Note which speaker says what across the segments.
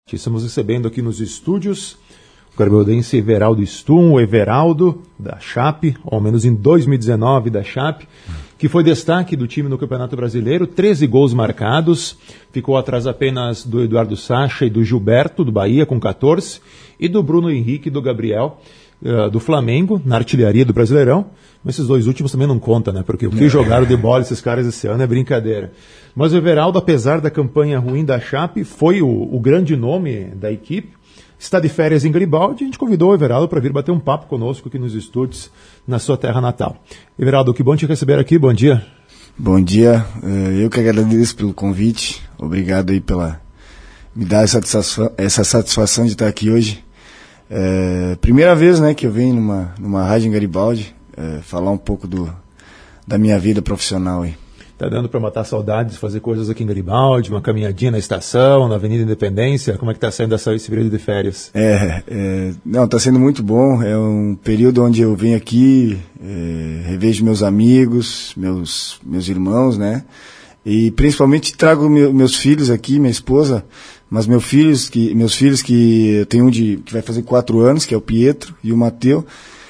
Speaker 1: Estamos recebendo aqui nos estúdios o garibaldense Everaldo Stum, o Everaldo da Chape, ou ao menos em 2019 da Chape, que foi destaque do time no Campeonato Brasileiro, 13 gols marcados, ficou atrás apenas do Eduardo Sacha e do Gilberto, do Bahia, com 14, e do Bruno Henrique e do Gabriel, do Flamengo, na artilharia do Brasileirão. Mas esses dois últimos também não contam, né? Porque o que jogaram de bola esses caras esse ano é brincadeira. Mas o Everaldo, apesar da campanha ruim da Chape, foi o grande nome da equipe. Está de férias em Garibaldi, a gente convidou o Everaldo para vir bater um papo conosco aqui nos estúdios, na sua terra natal. Everaldo, que bom te receber aqui, bom dia.
Speaker 2: Bom dia, eu que agradeço pelo convite, obrigado aí pela me dar essa satisfação de estar aqui hoje. Primeira vez, né, que eu venho numa rádio em Garibaldi, falar um pouco da minha vida profissional aí.
Speaker 1: Tá dando para matar saudades, fazer coisas aqui em Garibaldi, uma caminhadinha na estação, na Avenida Independência? Como é que tá saindo esse período de férias?
Speaker 2: Não, tá sendo muito bom, é um período onde eu venho aqui, revejo meus amigos, meus irmãos, né? E principalmente trago meus filhos aqui, minha esposa, mas meus filhos que eu tenho um que vai fazer 4 anos, que é o Pietro e o Mateu.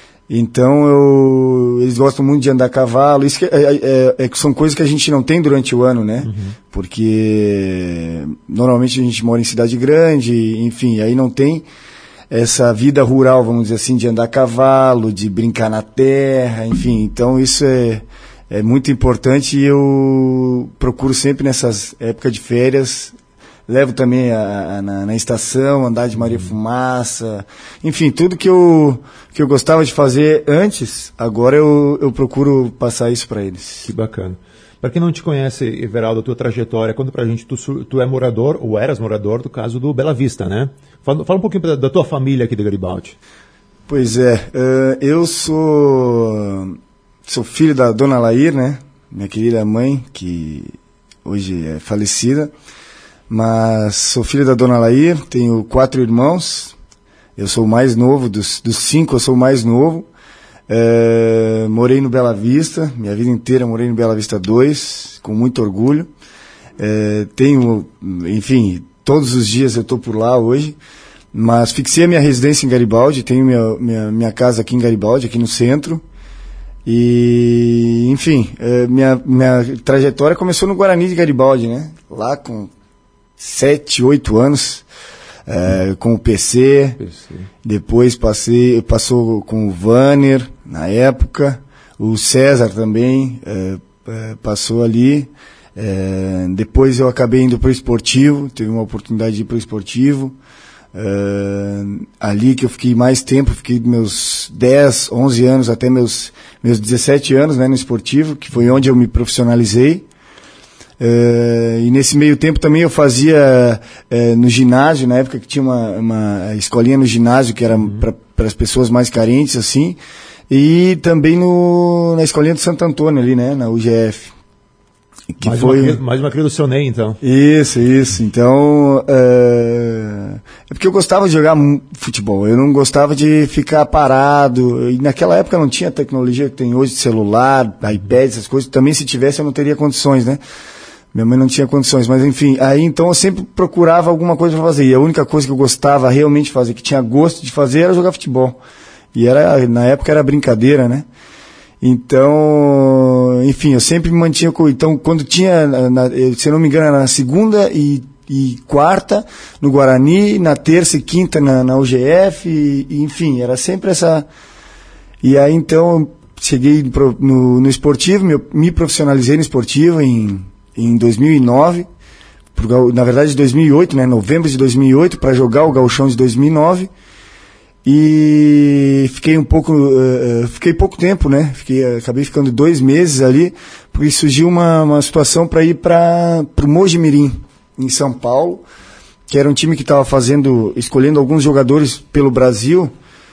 Speaker 2: Então eles gostam muito de andar a cavalo. Isso que são coisas que a gente não tem durante o ano, né? Uhum. Porque normalmente a gente mora em cidade grande, enfim, aí não tem essa vida rural, vamos dizer assim, de andar a cavalo, de brincar na terra, enfim. Então isso é muito importante e eu procuro sempre nessas épocas de férias. Levo também na estação, andar de Maria Fumaça, enfim, tudo que eu gostava de fazer antes, agora eu procuro passar isso para eles.
Speaker 1: Que bacana. Para quem não te conhece, Everaldo, a tua trajetória, conta pra gente, tu é morador, ou eras morador, do caso do Bela Vista, né? Fala um pouquinho da tua família aqui de Garibaldi.
Speaker 2: Pois eu sou filho da Dona Lair, né? Minha querida mãe, que hoje é falecida. Mas sou filho da Dona Lair, tenho 4 irmãos, eu sou o mais novo, dos 5 eu sou o mais novo, morei no Bela Vista, minha vida inteira morei no Bela Vista 2, com muito orgulho, enfim, todos os dias eu estou por lá hoje, mas fixei a minha residência em Garibaldi, tenho minha casa aqui em Garibaldi, aqui no centro, e enfim, minha trajetória começou no Guarani de Garibaldi, né, lá com 7, 8 anos, com o PC. Depois passou com o Vanner, na época, o César também passou ali, depois eu acabei indo para o esportivo, teve uma oportunidade de ir para o esportivo, ali que eu fiquei mais tempo, fiquei meus 10, 11 anos até meus 17 anos, né, no esportivo, que foi onde eu me profissionalizei. E nesse meio tempo também eu fazia no ginásio, na época que tinha uma escolinha no ginásio que era para as pessoas mais carentes, assim, e também na escolinha de Santo Antônio ali, né, na UGF. Que
Speaker 1: mais uma cria do seu Ney, então.
Speaker 2: Isso. Então, é porque eu gostava de jogar futebol, eu não gostava de ficar parado, e naquela época não tinha a tecnologia que tem hoje de celular, iPad, essas coisas, também se tivesse eu não teria condições, né? Minha mãe não tinha condições, mas enfim, aí então eu sempre procurava alguma coisa para fazer, e a única coisa que eu gostava realmente de fazer, que tinha gosto de fazer, era jogar futebol. E na época era brincadeira, né? Então, enfim, eu sempre me mantinha então quando tinha, se eu não me engano, era na segunda e quarta no Guarani, na terça e quinta na UGF, e enfim, era sempre essa. E aí então cheguei no esportivo, me profissionalizei no esportivo em 2009, na verdade 2008, né, novembro de 2008, para jogar o Gauchão de 2009, e fiquei pouco tempo, né, acabei ficando 2 meses ali, porque surgiu uma situação para ir para o Mojimirim, em São Paulo, que era um time que estava escolhendo alguns jogadores pelo Brasil,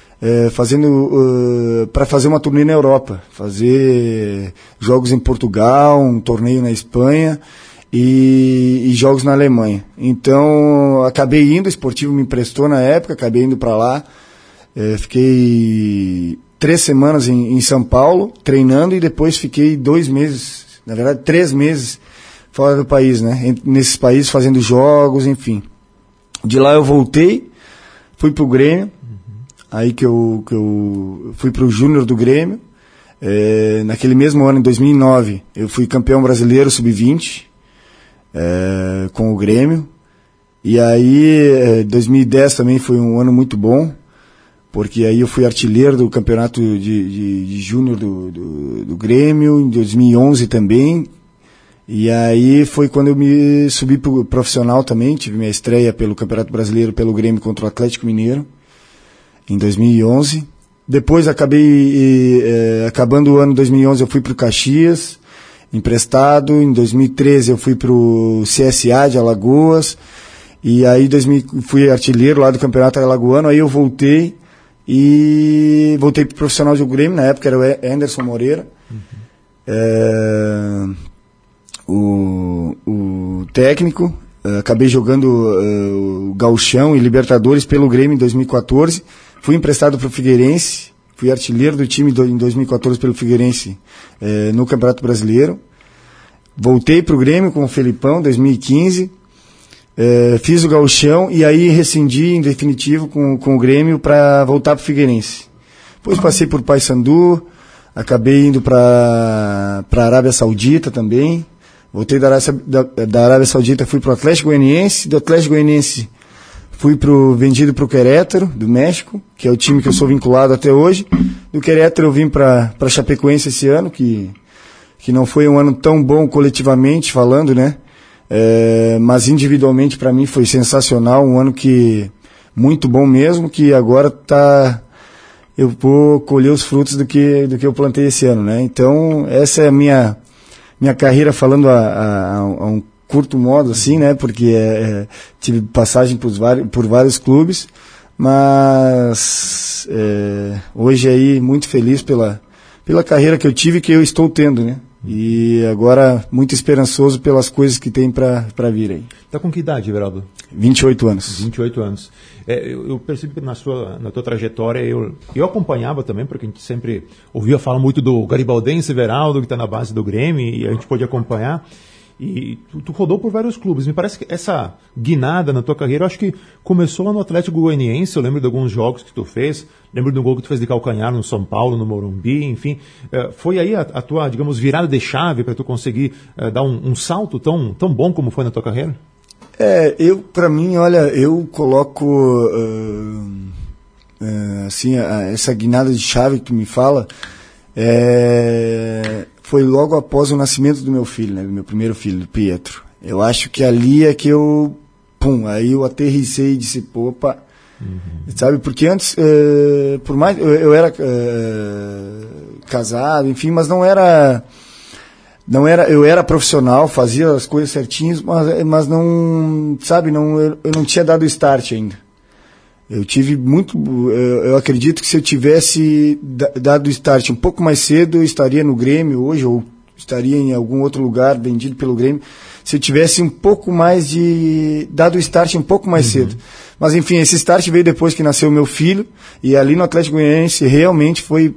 Speaker 2: para fazer uma turnê na Europa, fazer jogos em Portugal, um torneio na Espanha e jogos na Alemanha. Então acabei indo, o esportivo me emprestou na época, acabei indo para lá, fiquei 3 semanas em São Paulo treinando e depois fiquei 2 meses, na verdade 3 meses fora do país, né? Nesses países fazendo jogos, enfim. De lá eu voltei, fui pro Grêmio, aí que eu fui pro Júnior do Grêmio. Naquele mesmo ano, em 2009, eu fui campeão brasileiro sub-20 com o Grêmio. E aí, 2010 também foi um ano muito bom, porque aí eu fui artilheiro do campeonato de Júnior do Grêmio, em 2011 também. E aí foi quando eu me subi pro profissional também, tive minha estreia pelo Campeonato Brasileiro pelo Grêmio contra o Atlético Mineiro, em 2011. Depois acabando o ano 2011 eu fui pro Caxias, emprestado. Em 2013 eu fui pro CSA de Alagoas. E aí fui artilheiro lá do Campeonato Alagoano. Aí eu voltei pro profissional do Grêmio, na época era o Anderson Moreira. O técnico, acabei jogando o Gauchão e Libertadores pelo Grêmio em 2014, fui emprestado para o Figueirense, fui artilheiro do time em 2014 pelo Figueirense no Campeonato Brasileiro, voltei para o Grêmio com o Felipão em 2015, fiz o Gauchão e aí rescindi em definitivo com o Grêmio para voltar para o Figueirense. Depois passei por Paysandu, acabei indo para a Arábia Saudita também. Voltei da Arábia Saudita, fui pro Atlético Goianiense, do Atlético Goianiense fui vendido pro Querétaro, do México, que é o time que eu sou vinculado até hoje. Do Querétaro eu vim para Chapecoense esse ano, que não foi um ano tão bom coletivamente falando, né? Mas individualmente para mim foi sensacional, um ano muito bom mesmo, que agora eu vou colher os frutos do que eu plantei esse ano, né? Então essa é a minha carreira falando a um curto modo, assim, né? Porque tive passagem por vários clubes, mas hoje aí muito feliz pela carreira que eu tive e que eu estou tendo, né? E agora muito esperançoso pelas coisas que tem para vir aí.
Speaker 1: Tá com que idade, Everaldo?
Speaker 2: 28 anos.
Speaker 1: 28 anos. Eu percebi que na tua trajetória eu acompanhava também, porque a gente sempre ouvia falar muito do garibaldense Everaldo, que está na base do Grêmio, e a gente pôde acompanhar. E tu rodou por vários clubes. Me parece que essa guinada na tua carreira, eu acho que começou lá no Atlético Goianiense. Eu lembro de alguns jogos que tu fez. Lembro do gol que tu fez de calcanhar no São Paulo, no Morumbi, enfim. Foi aí a tua, digamos, virada de chave para tu conseguir dar um salto tão bom como foi na tua carreira?
Speaker 2: Para mim, olha, eu coloco assim, essa guinada de chave que tu me fala, foi logo após o nascimento do meu filho, né, do meu primeiro filho, Pietro. Eu acho que ali é que aí eu aterrissei e disse, opa, sabe, porque antes, por mais, eu era casado, enfim, mas não era, eu era profissional, fazia as coisas certinhas, mas não, sabe, eu não tinha dado start ainda. Eu tive eu acredito que se eu tivesse dado start um pouco mais cedo, eu estaria no Grêmio hoje, ou estaria em algum outro lugar vendido pelo Grêmio, se eu tivesse um pouco mais dado start um pouco mais cedo. Mas enfim, esse start veio depois que nasceu o meu filho, e ali no Atlético Goianiense realmente foi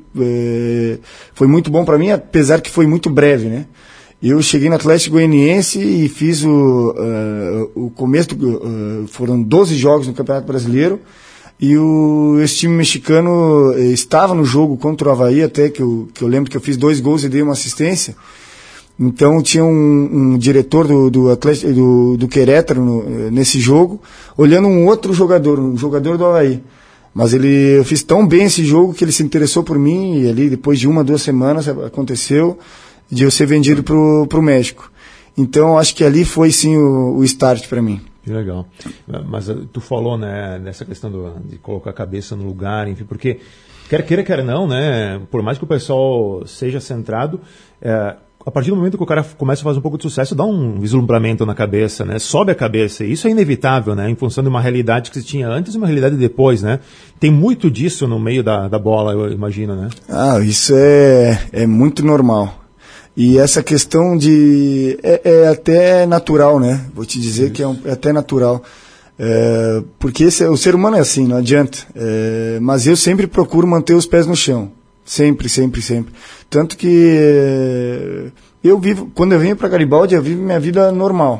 Speaker 2: muito bom para mim, apesar que foi muito breve, né? Eu cheguei no Atlético Goianiense e fiz o começo, foram 12 jogos no Campeonato Brasileiro, e esse time mexicano estava no jogo contra o Avaí, até que eu lembro que eu fiz 2 gols e dei uma assistência. Então tinha um diretor do Querétaro nesse jogo, olhando um outro jogador, um jogador do Avaí. Mas eu fiz tão bem esse jogo que ele se interessou por mim, e ali depois de 1, 2 semanas aconteceu de eu ser vendido pro México. Então acho que ali foi sim o start para mim.
Speaker 1: Que legal. Mas tu falou, né, nessa questão de colocar a cabeça no lugar, enfim, porque quer queira, quer não, né, por mais que o pessoal seja centrado, a partir do momento que o cara começa a fazer um pouco de sucesso, dá um vislumbramento na cabeça, né, sobe a cabeça, e isso é inevitável, né, em função de uma realidade que se tinha antes e uma realidade depois, né. Tem muito disso no meio da bola, eu imagino, né.
Speaker 2: Isso é muito normal. E essa questão é até natural, né? Vou te dizer que é até natural. Porque o ser humano é assim, não adianta. Mas eu sempre procuro manter os pés no chão. Sempre, sempre, sempre. Tanto que quando eu venho para Garibaldi, eu vivo minha vida normal.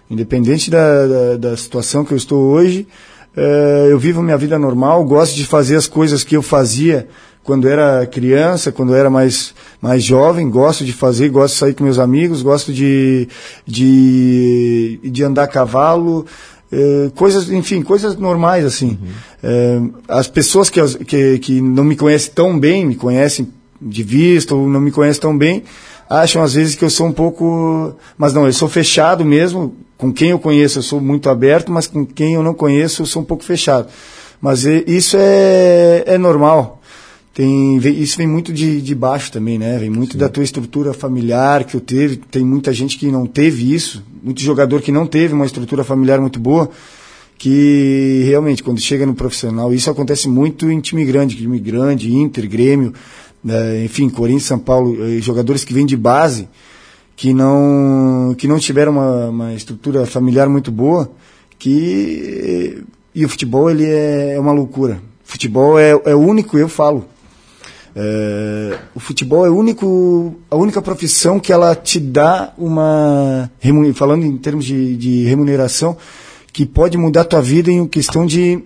Speaker 2: Independente da situação que eu estou hoje, eu vivo minha vida normal, gosto de fazer as coisas que eu fazia quando era criança, quando era mais jovem, gosto de fazer, gosto de sair com meus amigos, gosto de andar a cavalo, coisas normais, assim. As pessoas que não me conhecem tão bem, me conhecem de vista ou não me conhecem tão bem, acham às vezes que eu sou um pouco... Mas não, eu sou fechado mesmo. Com quem eu conheço eu sou muito aberto, mas com quem eu não conheço eu sou um pouco fechado. Mas isso é normal. Isso vem muito de baixo também, né? Vem muito da tua estrutura familiar que eu teve. Tem muita gente que não teve isso, muito jogador que não teve uma estrutura familiar muito boa, que realmente quando chega no profissional, isso acontece muito em time grande, Inter, Grêmio, enfim, Corinthians, São Paulo, jogadores que vêm de base, que não tiveram uma estrutura familiar muito boa, e o futebol ele é uma loucura. O futebol é o único, eu falo. O futebol é a única profissão que ela te dá falando em termos de remuneração, que pode mudar a tua vida em questão de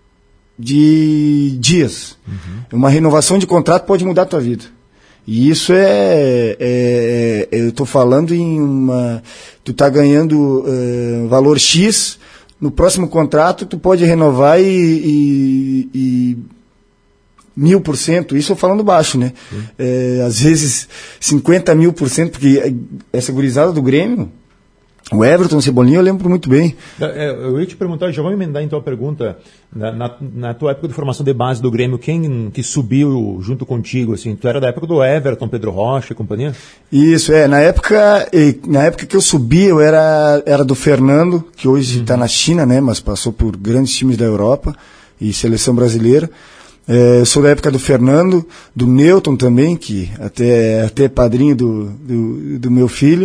Speaker 2: dias. Uma renovação de contrato pode mudar a tua vida. E isso eu estou falando tu tá ganhando valor X, no próximo contrato tu pode renovar e 1000%, isso eu falando baixo, né? Às vezes 50.000%, porque essa gurizada do Grêmio, o Everton, o Cebolinha, eu lembro muito bem.
Speaker 1: Eu ia te perguntar, já vou emendar então a pergunta, na tua época de formação de base do Grêmio, quem que subiu junto contigo, assim? Tu era da época do Everton, Pedro Rocha e companhia?
Speaker 2: Isso, na época que eu subi, eu era do Fernando, que hoje está na China, né? Mas passou por grandes times da Europa e seleção brasileira. Eu sou da época do Fernando, do Newton também, que até é padrinho do meu filho.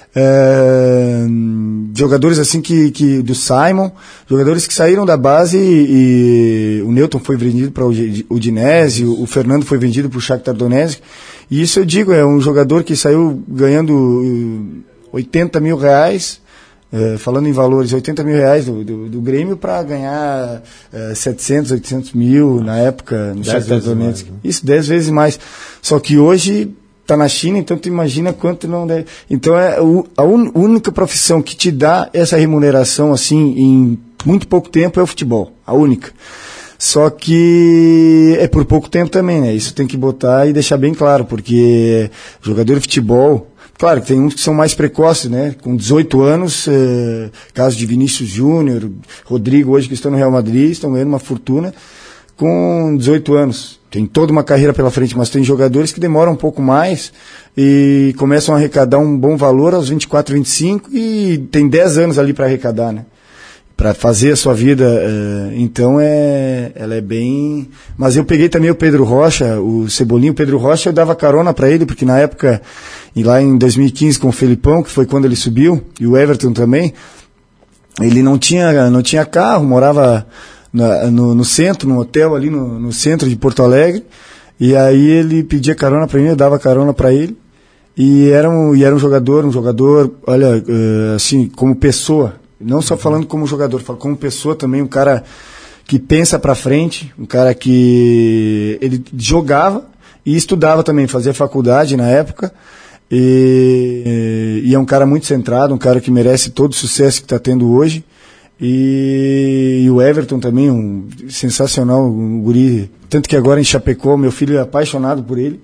Speaker 2: Jogadores assim do Simon, jogadores que saíram da base e o Newton foi vendido para o Udinese, o Fernando foi vendido para o Shakhtar Donetsk. E isso eu digo, é um jogador que saiu ganhando 80 mil reais. Falando em valores, 80 mil reais do Grêmio para ganhar 700, 800 mil na época no Shakhtar Donetsk. Né? Isso, 10 vezes mais. Só que hoje está na China, então tu imagina quanto não deve. Então a única profissão que te dá essa remuneração assim em muito pouco tempo é o futebol, a única. Só que é por pouco tempo também, né? Isso tem que botar e deixar bem claro, porque jogador de futebol... Claro que tem uns que são mais precoces, né? Com 18 anos, caso de Vinícius Júnior, Rodrigo hoje que estão no Real Madrid, estão ganhando uma fortuna com 18 anos. Tem toda uma carreira pela frente, mas tem jogadores que demoram um pouco mais e começam a arrecadar um bom valor aos 24, 25 e tem 10 anos ali para arrecadar, né? Para fazer a sua vida. Então ela é bem... Mas eu peguei também o Pedro Rocha, o Cebolinha. O Pedro Rocha eu dava carona para ele, porque na época, e lá em 2015 com o Felipão, que foi quando ele subiu, e o Everton também, ele não tinha carro, morava no centro, num hotel ali no centro de Porto Alegre, e aí ele pedia carona para mim, eu dava carona para ele, e era um jogador, olha, assim, como pessoa, não só falando como jogador, falo como pessoa também, um cara que pensa para frente, um cara que ele jogava e estudava também, fazia faculdade na época, e é um cara muito centrado, um cara que merece todo o sucesso que está tendo hoje. E o Everton também, um sensacional, um guri, tanto que agora em Chapecó, meu filho é apaixonado por ele.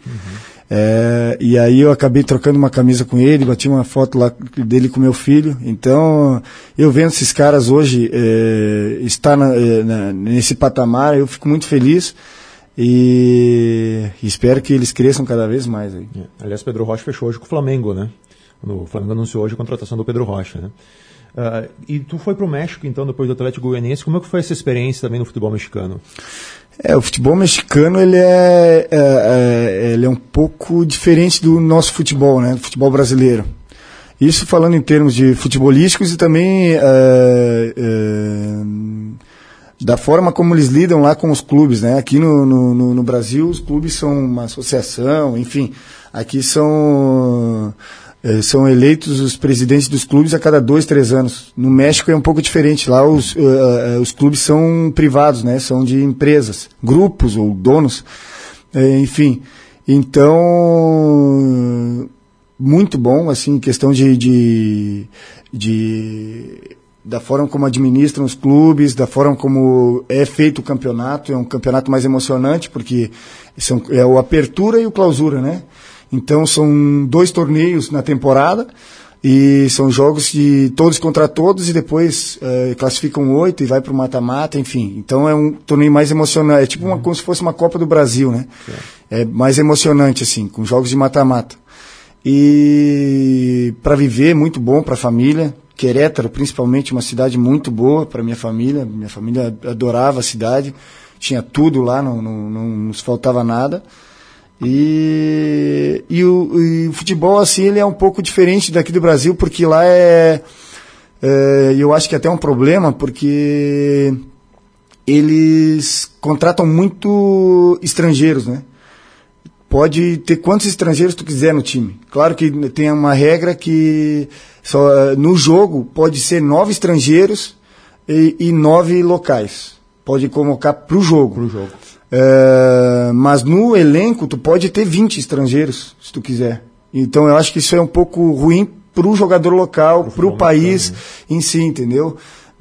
Speaker 2: E aí eu acabei trocando uma camisa com ele, bati uma foto lá dele com meu filho. Então eu vendo esses caras hoje estar nesse patamar, eu fico muito feliz e espero que eles cresçam cada vez mais aí.
Speaker 1: Aliás, Pedro Rocha fechou hoje com o Flamengo, né? O Flamengo anunciou hoje a contratação do Pedro Rocha, né? E tu foi para o México, então, depois do Atlético Goianiense. Como é que foi essa experiência também no futebol mexicano?
Speaker 2: O futebol mexicano ele é um pouco diferente do nosso futebol, né? Do futebol brasileiro. Isso falando em termos de futebolísticos e também da forma como eles lidam lá com os clubes, né? Aqui no Brasil os clubes são uma associação, enfim. Aqui são são eleitos os presidentes dos clubes a cada 2, 3 anos. No México é um pouco diferente. Lá os clubes são privados, né? São de empresas, grupos ou donos. Enfim, então, muito bom, assim, questão da forma como administram os clubes, da forma como é feito o campeonato. É um campeonato mais emocionante, porque é o Apertura e o Clausura, né? Então são 2 torneios na temporada e são jogos de todos contra todos e depois classificam 8 e vai para o mata-mata, enfim. Então é um torneio mais emocionante, é tipo como se fosse uma Copa do Brasil, né? É mais emocionante, assim, com jogos de mata-mata. E para viver, muito bom para a família. Querétaro, principalmente, uma cidade muito boa para minha família adorava a cidade, tinha tudo lá, não nos faltava nada. E o futebol, assim, ele é um pouco diferente daqui do Brasil, porque lá eu acho que até é um problema, porque eles contratam muito estrangeiros, né? Pode ter quantos estrangeiros tu quiser no time. Claro que tem uma regra que no jogo pode ser 9 estrangeiros e 9 locais. Pode colocar pro jogo. Mas no elenco tu pode ter 20 estrangeiros, se tu quiser. Então eu acho que isso é um pouco ruim pro jogador local, pro país em si, entendeu?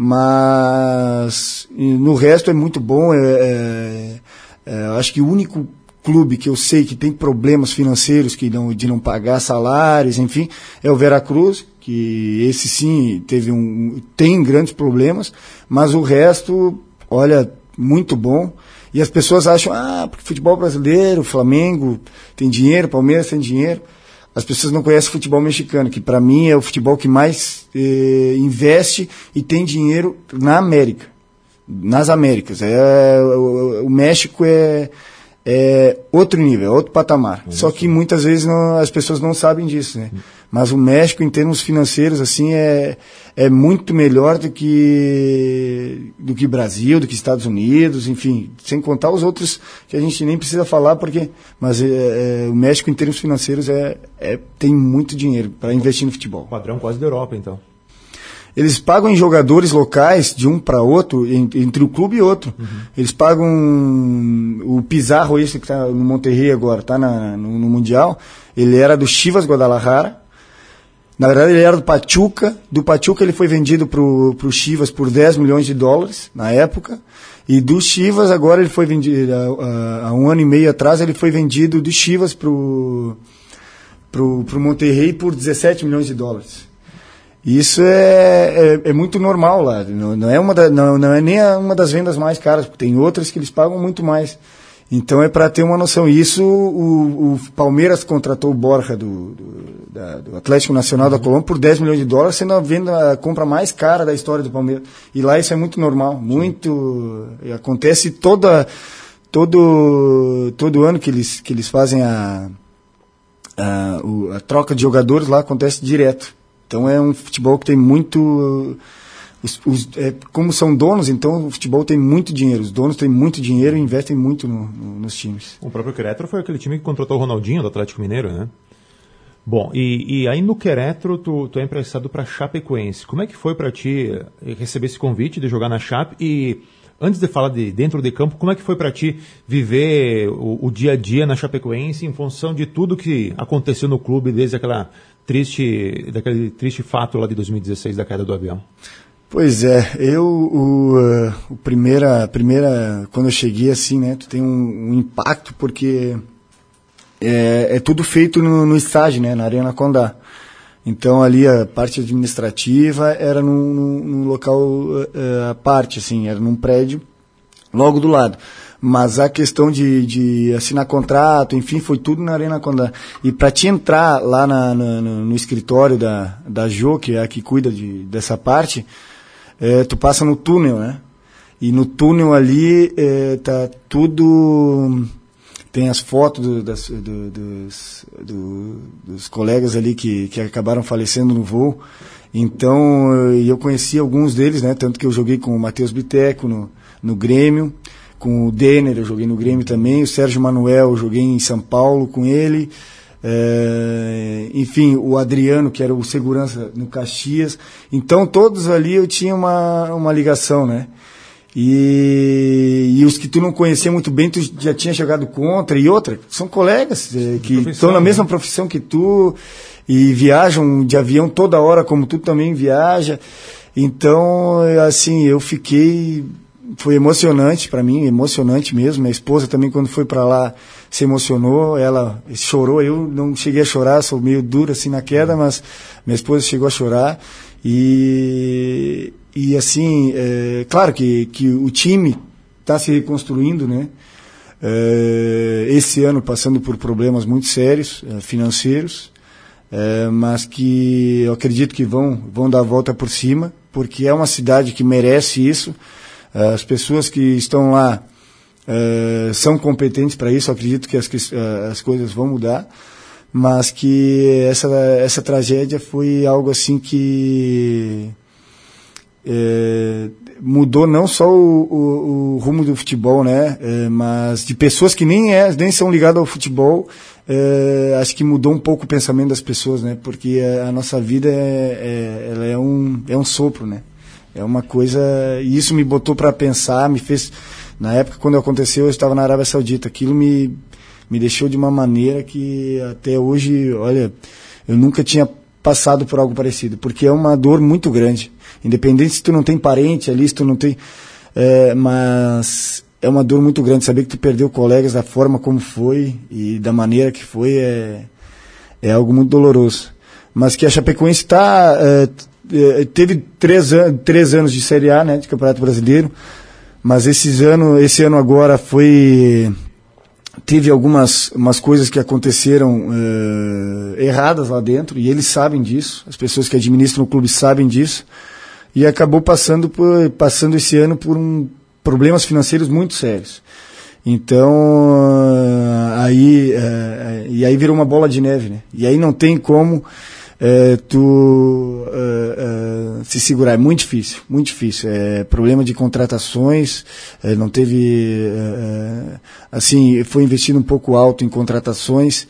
Speaker 2: Mas no resto é muito bom. Eu acho que o único clube que eu sei que tem problemas financeiros de não pagar salários, enfim, é o Veracruz, que esse sim tem grandes problemas, mas o resto, olha, muito bom. E as pessoas acham, porque futebol brasileiro, Flamengo tem dinheiro, Palmeiras tem dinheiro. As pessoas não conhecem o futebol mexicano, que para mim é o futebol que mais investe e tem dinheiro nas Américas. O México é outro nível, outro patamar. Só que muitas vezes as pessoas não sabem disso, né? Mas o México, em termos financeiros, assim, é muito melhor do que Brasil, do que Estados Unidos, enfim, sem contar os outros que a gente nem precisa falar, mas o México, em termos financeiros, tem muito dinheiro para investir no futebol.
Speaker 1: Padrão quase da Europa, então.
Speaker 2: Eles pagam em jogadores locais, de um para outro, entre o clube e outro. Eles pagam o Pizarro, esse que está no Monterrey agora, está no Mundial. Ele era do Chivas Guadalajara. Na verdade, ele era do Pachuca. Do Pachuca ele foi vendido para o Chivas por $10 milhões na época. E do Chivas, agora ele foi vendido, há 1 ano e meio atrás, ele foi vendido do Chivas pro Monterrey por $17 milhões. Isso é muito normal lá, não é nem uma das vendas mais caras, porque tem outras que eles pagam muito mais. Então é para ter uma noção. Isso o Palmeiras contratou o Borja do Atlético Nacional da Colômbia por $10 milhões, sendo a compra mais cara da história do Palmeiras. E lá isso é muito normal, acontece todo ano que eles fazem a troca de jogadores, lá acontece direto. Então é um futebol que tem muito... como são donos, então o futebol tem muito dinheiro. Os donos têm muito dinheiro e investem muito nos times.
Speaker 1: O próprio Querétaro foi aquele time que contratou o Ronaldinho, do Atlético Mineiro, né? Bom, e aí no Querétaro tu é emprestado para Chapecoense. Como é que foi para ti receber esse convite de jogar na Chape? E antes de falar de dentro de campo, como é que foi para ti viver o dia a dia na Chapecoense em função de tudo que aconteceu no clube desde daquele triste fato lá de 2016 da queda do avião?
Speaker 2: Pois é, quando eu cheguei assim, né, tu tem um impacto, porque é tudo feito no estádio, né, na Arena Condá. Então ali a parte administrativa era num local à parte, assim, era num prédio logo do lado. Mas a questão de assinar contrato, enfim, foi tudo na Arena Condá. E para te entrar lá no escritório da Jo, que é a que cuida dessa parte, tu passa no túnel, né? E no túnel ali tá tudo... Tem as fotos dos colegas ali que acabaram falecendo no voo. Então, eu conheci alguns deles, né? Tanto que eu joguei com o Matheus Biteco no Grêmio. Com o Denner eu joguei no Grêmio também. O Sérgio Manuel eu joguei em São Paulo com ele. enfim, o Adriano, que era o segurança no Caxias. Então, todos ali eu tinha uma ligação, né? E os que tu não conhecia muito bem, tu já tinha jogado contra. E outra, são colegas que estão na mesma profissão que tu e viajam de avião toda hora, como tu também viaja. Então, assim, eu fiquei... Foi emocionante para mim, emocionante mesmo. Minha esposa também, quando foi para lá, se emocionou. Ela chorou, eu não cheguei a chorar, sou meio duro assim na queda, mas minha esposa chegou a chorar. E assim, claro que o time está se reconstruindo, né? Esse ano passando por problemas muito sérios, financeiros, mas que eu acredito que vão dar a volta por cima, porque é uma cidade que merece isso. As pessoas que estão lá são competentes para isso, eu acredito que as coisas vão mudar, mas que essa tragédia foi algo assim que mudou não só o rumo do futebol, né, mas de pessoas que nem são ligadas ao futebol. Acho que mudou um pouco o pensamento das pessoas, né, porque a nossa vida ela é um sopro, né. É uma coisa, e isso me botou para pensar, me fez, na época quando aconteceu eu estava na Arábia Saudita, aquilo me deixou de uma maneira que até hoje, olha, eu nunca tinha passado por algo parecido, porque é uma dor muito grande, independente se tu não tem parente ali, se tu não tem, mas é uma dor muito grande, saber que tu perdeu colegas da forma como foi e da maneira que foi, é algo muito doloroso, mas que a Chapecoense está... teve 3 anos de Série A, né, de Campeonato Brasileiro, mas esse ano agora teve umas coisas que aconteceram erradas lá dentro, e eles sabem disso, as pessoas que administram o clube sabem disso, e acabou passando esse ano por problemas financeiros muito sérios. Então, e aí virou uma bola de neve, né, e aí não tem como se segurar, é muito difícil, problema de contratações, não teve, assim, foi investido um pouco alto em contratações,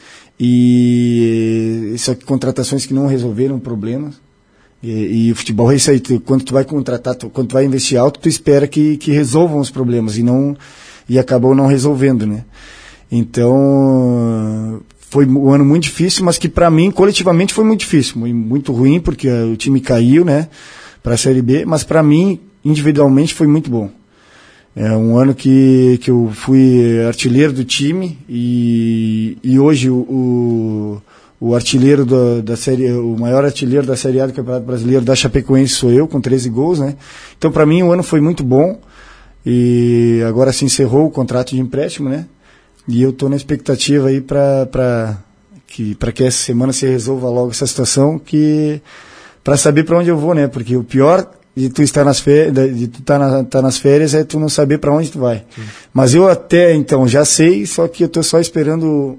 Speaker 2: e só que contratações que não resolveram problemas, e o futebol é isso aí, quando tu vai contratar, quando tu vai investir alto, tu espera que resolvam os problemas, e acabou não resolvendo, né, então... Foi um ano muito difícil, mas que para mim, coletivamente, foi muito difícil, muito ruim, porque o time caiu, né, para a Série B, mas para mim, individualmente, foi muito bom. É um ano que eu fui artilheiro do time, e hoje o artilheiro da Série, o maior artilheiro da Série A do Campeonato Brasileiro da Chapecoense sou eu, com 13 gols, né. Então, para mim, o ano foi muito bom, e agora se encerrou o contrato de empréstimo, né. E eu estou na expectativa aí para que essa semana se resolva logo essa situação, para saber para onde eu vou, né? Porque o pior de tu estar nas férias, tá nas férias é tu não saber para onde tu vai. Sim. Mas eu até então já sei, só que eu estou só esperando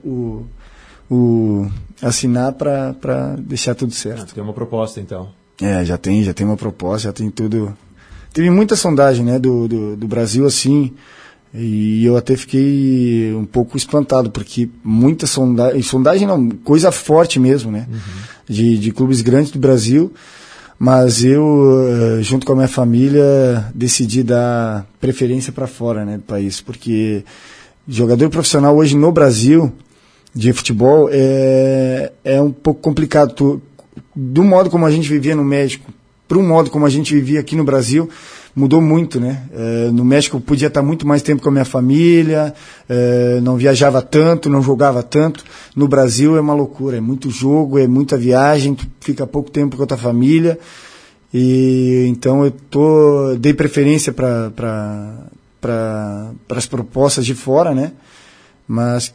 Speaker 2: o assinar para deixar tudo certo.
Speaker 1: Tem uma proposta então?
Speaker 2: Já tem uma proposta, já tem tudo. Teve muita sondagem, né, do Brasil assim. E eu até fiquei um pouco espantado, porque muita sondagem não, coisa forte mesmo, né? Uhum. De clubes grandes do Brasil, mas eu, junto com a minha família, decidi dar preferência para fora, né, do país, porque jogador profissional hoje no Brasil, de futebol, é um pouco complicado. Do modo como a gente vivia no México, para um modo como a gente vivia aqui no Brasil, mudou muito, né? No México eu podia estar muito mais tempo com a minha família, não viajava tanto, não jogava tanto. No Brasil é uma loucura, é muito jogo, é muita viagem, tu fica pouco tempo com a tua família. E então eu dei preferência para as propostas de fora, né? Mas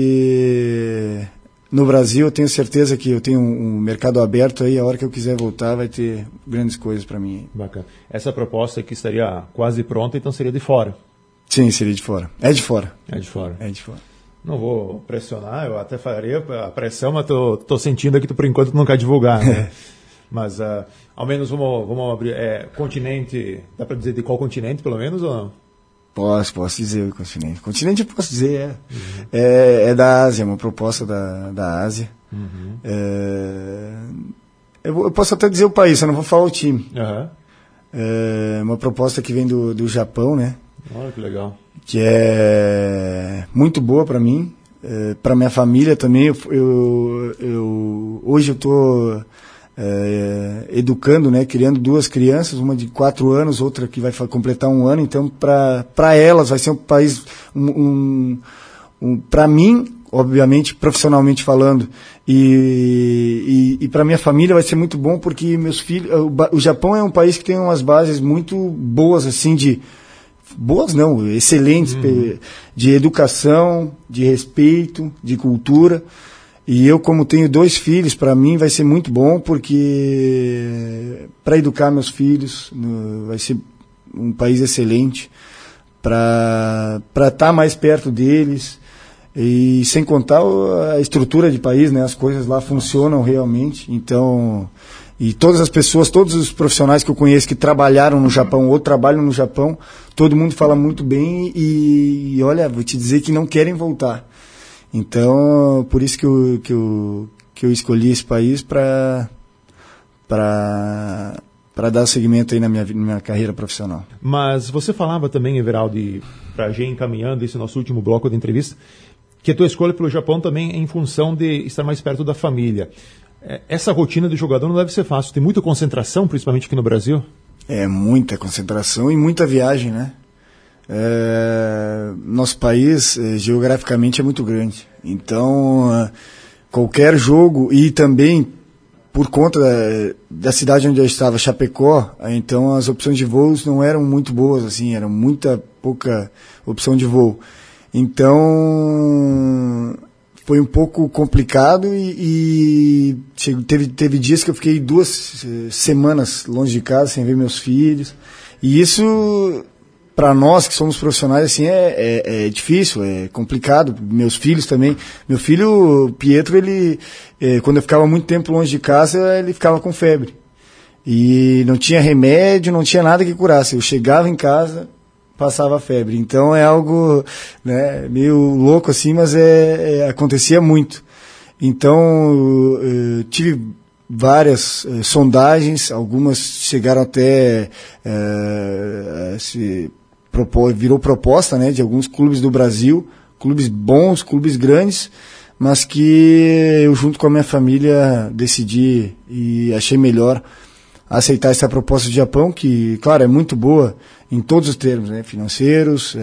Speaker 2: que no Brasil eu tenho certeza que eu tenho um mercado aberto aí, a hora que eu quiser voltar vai ter grandes coisas para mim.
Speaker 1: Bacana. Essa proposta aqui estaria quase pronta, então seria de fora?
Speaker 2: Sim, seria de fora. É de fora.
Speaker 1: É de fora.
Speaker 2: É de fora.
Speaker 1: Não vou pressionar, eu até faria a pressão, mas tô sentindo aqui que tu por enquanto não quer divulgar, né? Mas ao menos vamos abrir. Continente, dá para dizer de qual continente pelo menos ou não?
Speaker 2: Posso dizer o continente. Continente eu posso dizer, é da Ásia, uma proposta da Ásia. Eu posso até dizer o país, eu não vou falar o time. É uma proposta que vem do Japão, né?
Speaker 1: Olha que legal.
Speaker 2: Que é muito boa para mim, para minha família também. Hoje eu estou educando, né? Criando 2 crianças, uma de 4 anos, outra que vai completar 1 ano. Então, para elas vai ser um país, para mim, obviamente, profissionalmente falando, e para minha família vai ser muito bom, porque meus filhos, o Japão é um país que tem umas bases muito boas, assim, excelentes, de educação, de respeito, de cultura. E eu, como tenho 2 filhos, para mim vai ser muito bom, porque para educar meus filhos vai ser um país excelente, para estar mais perto deles. E sem contar a estrutura de país, né? As coisas lá funcionam realmente. Então, e todas as pessoas, todos os profissionais que eu conheço que trabalharam no Japão ou trabalham no Japão, todo mundo fala muito bem e olha, vou te dizer que não querem voltar. Então, por isso que eu escolhi esse país para dar seguimento aí na minha carreira profissional.
Speaker 1: Mas você falava também, Everaldo, para a gente encaminhando esse nosso último bloco de entrevista, que a tua escolha pelo Japão também é em função de estar mais perto da família. Essa rotina de jogador não deve ser fácil. Tem muita concentração, principalmente aqui no Brasil?
Speaker 2: É muita concentração e muita viagem, né? Nosso país, geograficamente, é muito grande. Então, qualquer jogo, e também por conta da cidade onde eu estava, Chapecó, então as opções de voos não eram muito boas, assim, era pouca opção de voo. Então, foi um pouco complicado e teve dias que eu fiquei 2 semanas longe de casa, sem ver meus filhos. E isso, para nós que somos profissionais, assim, é difícil, é complicado. Meus filhos também. Meu filho, Pietro, ele, quando eu ficava muito tempo longe de casa, ele ficava com febre. E não tinha remédio, não tinha nada que curasse. Eu chegava em casa, passava febre. Então é algo, né, meio louco assim, mas acontecia muito. Então tive várias sondagens, algumas chegaram até virou proposta, né, de alguns clubes do Brasil, clubes bons, clubes grandes, mas que eu junto com a minha família decidi e achei melhor aceitar essa proposta do Japão, que, claro, é muito boa em todos os termos, né? Financeiros,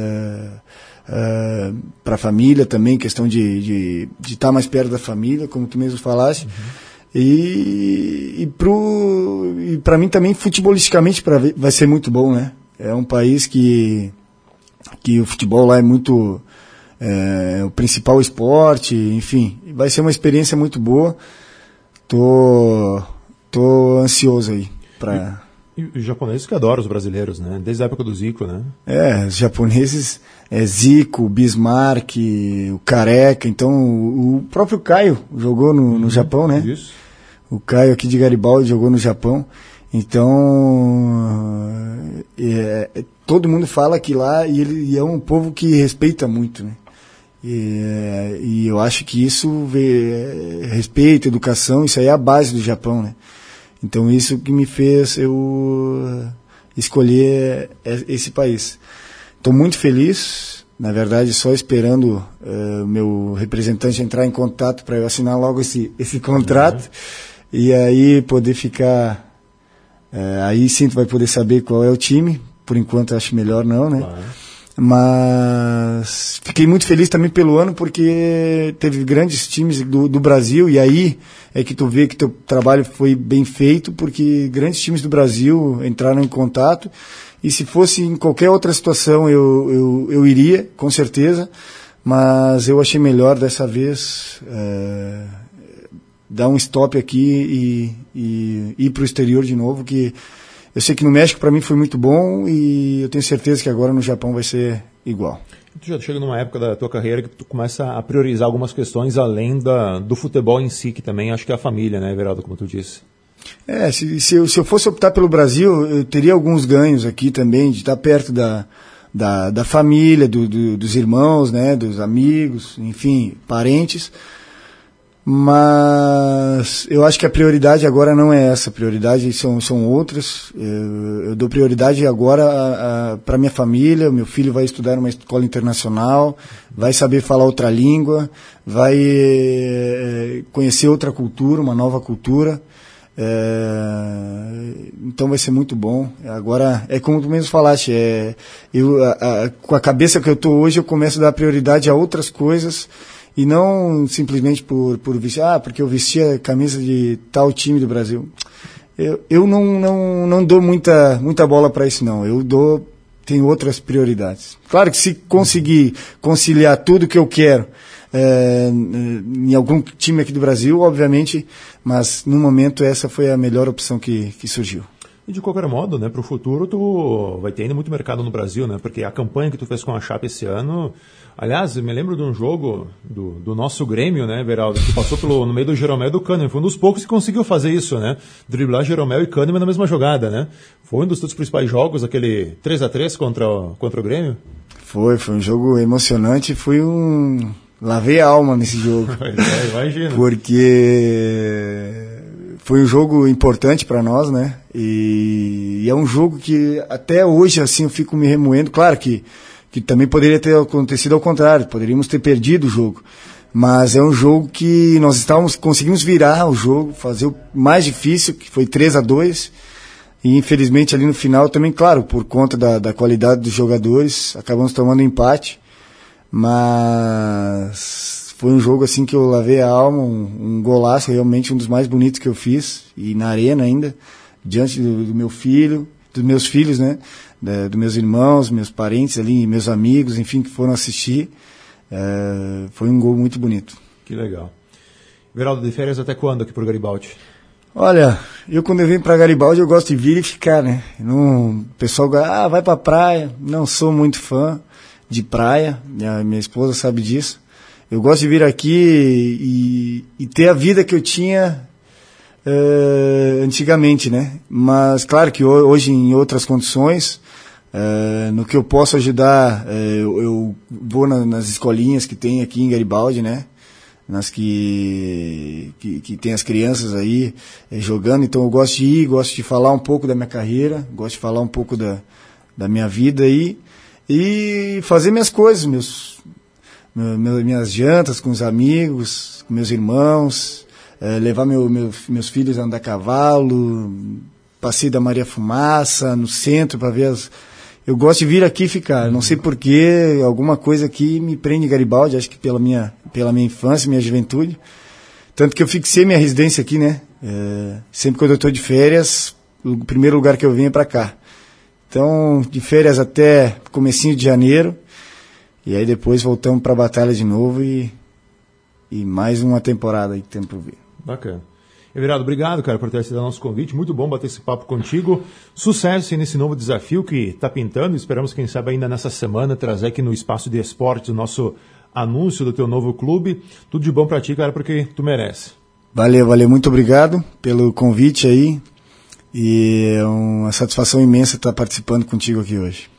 Speaker 2: para a família também, questão de estar mais perto da família, como tu mesmo falaste. E para mim também, futebolisticamente, vai ser muito bom, né? É um país que o futebol lá é muito o principal esporte, enfim, vai ser uma experiência muito boa. Tô ansioso aí para...
Speaker 1: E os japoneses que adoram os brasileiros, né? Desde a época do Zico, né?
Speaker 2: Os japoneses, Zico, Bismarck, o Careca, então o próprio Caio jogou no Japão, né?
Speaker 1: Isso.
Speaker 2: O Caio aqui de Garibaldi jogou no Japão, então todo mundo fala que lá, e é um povo que respeita muito, né? E eu acho que isso, respeito, educação, isso aí é a base do Japão, né? Então isso que me fez eu escolher esse país. Estou muito feliz, na verdade só esperando o meu representante entrar em contato para eu assinar logo esse contrato, e aí poder ficar, aí sim tu vai poder saber qual é o time. Por enquanto acho melhor não, né? Claro. Mas fiquei muito feliz também pelo ano, porque teve grandes times do Brasil, e aí é que tu vê que teu trabalho foi bem feito, porque grandes times do Brasil entraram em contato, e se fosse em qualquer outra situação eu iria, com certeza, mas eu achei melhor dessa vez dar um stop aqui e ir para o exterior de novo, que eu sei que no México para mim foi muito bom, e eu tenho certeza que agora no Japão vai ser igual.
Speaker 1: Tu já chega numa época da tua carreira que tu começa a priorizar algumas questões além do futebol em si, que também acho que é a família, né, Everaldo, como tu disse.
Speaker 2: Se eu fosse optar pelo Brasil, eu teria alguns ganhos aqui também, de estar perto da família, dos irmãos, né, dos amigos, enfim, parentes. Mas eu acho que a prioridade agora não é essa, a prioridade são outras. Eu dou prioridade agora para minha família. Meu filho vai estudar numa escola internacional, vai saber falar outra língua, vai conhecer outra cultura, uma nova cultura. Então vai ser muito bom. Agora, é como tu mesmo falaste, com a cabeça que eu estou hoje, eu começo a dar prioridade a outras coisas. E não simplesmente por vestir, porque eu vestia a camisa de tal time do Brasil. Eu não dou muita bola para isso, não. Tenho outras prioridades. Claro que se conseguir conciliar tudo que eu quero em algum time aqui do Brasil, obviamente, mas no momento essa foi a melhor opção que surgiu.
Speaker 1: E de qualquer modo, né, para o futuro tu vai ter ainda muito mercado no Brasil, né, porque a campanha que tu fez com a Chape esse ano, aliás, eu me lembro de um jogo do nosso Grêmio, né, Everaldo, que passou no meio do Jeromel e do Kahneman, foi um dos poucos que conseguiu fazer isso, né, driblar Jeromel e Kahneman na mesma jogada, né, foi um dos principais jogos, aquele 3-3 contra o Grêmio.
Speaker 2: Foi um jogo emocionante, lavei a alma nesse jogo.
Speaker 1: Imagina.
Speaker 2: Porque foi um jogo importante para nós, né? E é um jogo que até hoje assim eu fico me remoendo. Claro que também poderia ter acontecido ao contrário, poderíamos ter perdido o jogo. Mas é um jogo que nós conseguimos virar o jogo, fazer o mais difícil, que foi 3-2. E infelizmente ali no final também, claro, por conta da qualidade dos jogadores, acabamos tomando empate. Mas foi um jogo assim que eu lavei a alma, um golaço, realmente um dos mais bonitos que eu fiz, e na arena ainda, diante do meu filho, dos meus filhos, né, dos meus irmãos, meus parentes ali, meus amigos, enfim, que foram assistir. Foi um gol muito bonito.
Speaker 1: Que legal. Everaldo, de férias até quando aqui por Garibaldi?
Speaker 2: Olha, quando eu venho para Garibaldi eu gosto de vir e ficar, né? O pessoal vai pra praia, não sou muito fã de praia, minha esposa sabe disso. Eu gosto de vir aqui e ter a vida que eu tinha antigamente, né? Mas claro que hoje em outras condições, no que eu posso ajudar, eu vou nas escolinhas que tem aqui em Garibaldi, né? Nas que tem as crianças aí jogando, então eu gosto de ir, gosto de falar um pouco da minha carreira, gosto de falar um pouco da minha vida aí e fazer minhas coisas, minhas jantas com os amigos, com meus irmãos, levar meus filhos a andar a cavalo, passeio da Maria Fumaça, no centro para ver Eu gosto de vir aqui e ficar, não sei porquê, alguma coisa aqui me prende em Garibaldi, acho que pela minha infância, minha juventude, tanto que eu fixei minha residência aqui, né, sempre quando eu estou de férias, o primeiro lugar que eu venho é para cá. Então, de férias até comecinho de janeiro, e aí depois voltamos para a batalha de novo e mais uma temporada aí que tem por vir.
Speaker 1: Bacana. Everaldo, obrigado, cara, por ter aceitado o nosso convite. Muito bom bater esse papo contigo. Sucesso nesse novo desafio que está pintando. Esperamos, quem sabe, ainda nessa semana, trazer aqui no Espaço de Esportes o nosso anúncio do teu novo clube. Tudo de bom para ti, cara, porque tu merece.
Speaker 2: Valeu. Muito obrigado pelo convite aí. E é uma satisfação imensa estar participando contigo aqui hoje.